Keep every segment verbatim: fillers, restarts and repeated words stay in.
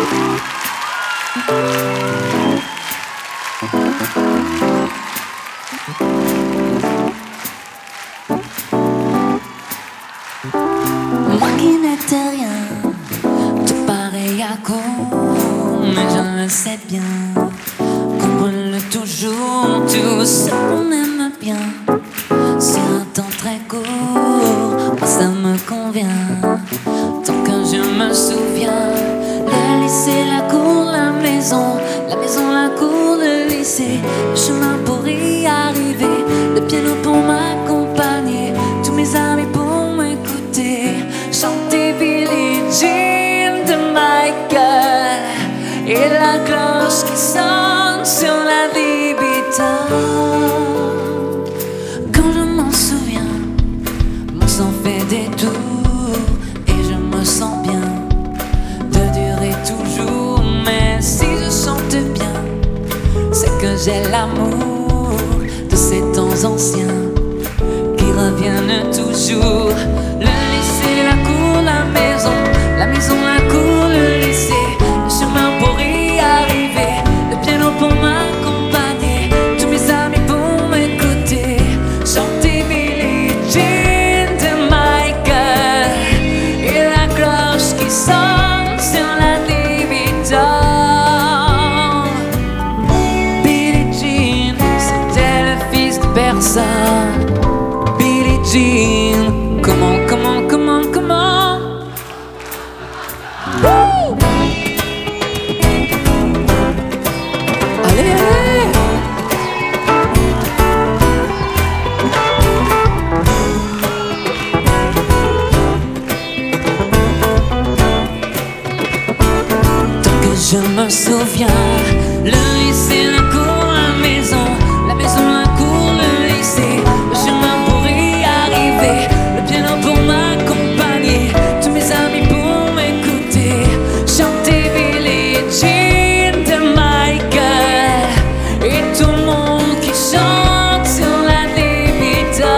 Moi qui n'étais rien, tout pareil à con, mais je le sais bien qu'on brûle toujours tout ce qu'on aime bien. Sur un temps très court, moi ça me convient. Tant que je me souviens, le lycée, la cour, la maison, la maison, la cour, le lycée, le chemin pour y arriver, le piano pour m'accompagner, tous mes amis pour m'écouter, chanter Billie Jean de Michael et la cloche qui sonne sur la libido. Quand je m'en souviens, mon sang fait des tours et je me sens bien de durer toujours. Mais si je chante bien, c'est que j'ai l'amour de ces temps anciens qui reviennent toujours. Le lycée, la cour, la maison, la maison, la cour, le lycée, le chemin pour y arriver, le piano pour m'accompagner, tous mes amis pour m'écouter, chanter Billie Jean de Michael et la cloche qui sonne sur la libido. Billie Jean, c'était le fils de personne. Billie Jean, comment, comment, comment, comment? Woo! Allez, allez! Tant que je me souviens, le lycée, la cour, la maison, la maison, la cour, le lycée, le chemin pour y arriver, le piano pour m'accompagner, tous mes amis pour m'écouter, chanter Billie Jean de Michael et tout le monde qui chante sur la libido.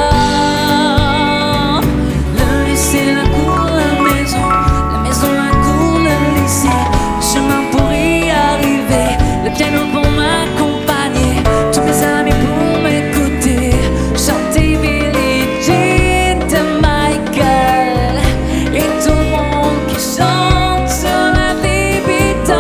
Le lycée, la cour, la maison, la maison, la cour, le lycée, le chemin pour y arriver, le piano pour m'accompagner, tous mes amis pour m'écouter, chanter Billie Jean de Michael et tout le monde qui chante sur la libido.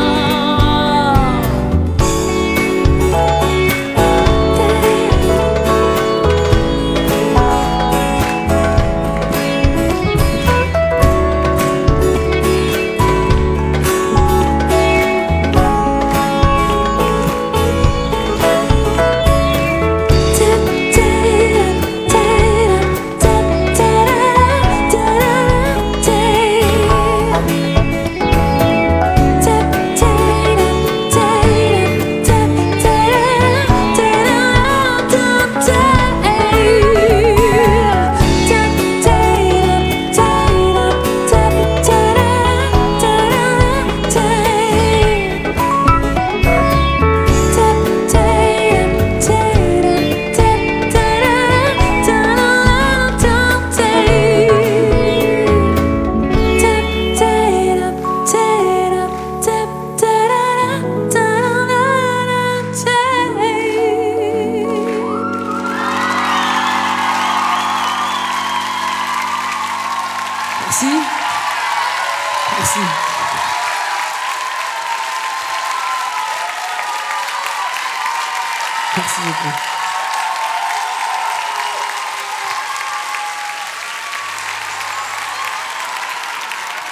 Merci. Merci. Merci beaucoup.